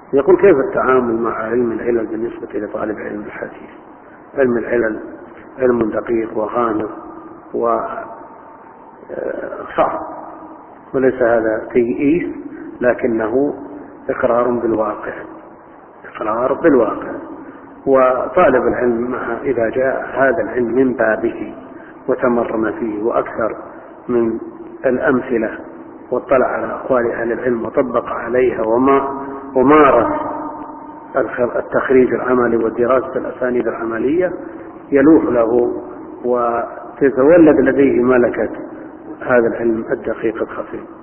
يقول: كيف التعامل مع علم العلل بالنسبة لطالب علم الحديث؟ علم العلل علم دقيق وغامض وصعب، وليس هذا تيئيس، لكنه إقرار بالواقع، إقرار بالواقع. وطالب العلم إذا جاء هذا العلم من بابه وتمرن فيه وأكثر من الأمثلة واطلع على أقوال أهل العلم وطبق عليها ومارس التخريج العملي ودراسة الأسانيد العملية، يلوح له وتتولد لديه ملكة هذا العلم الدقيق الخفي.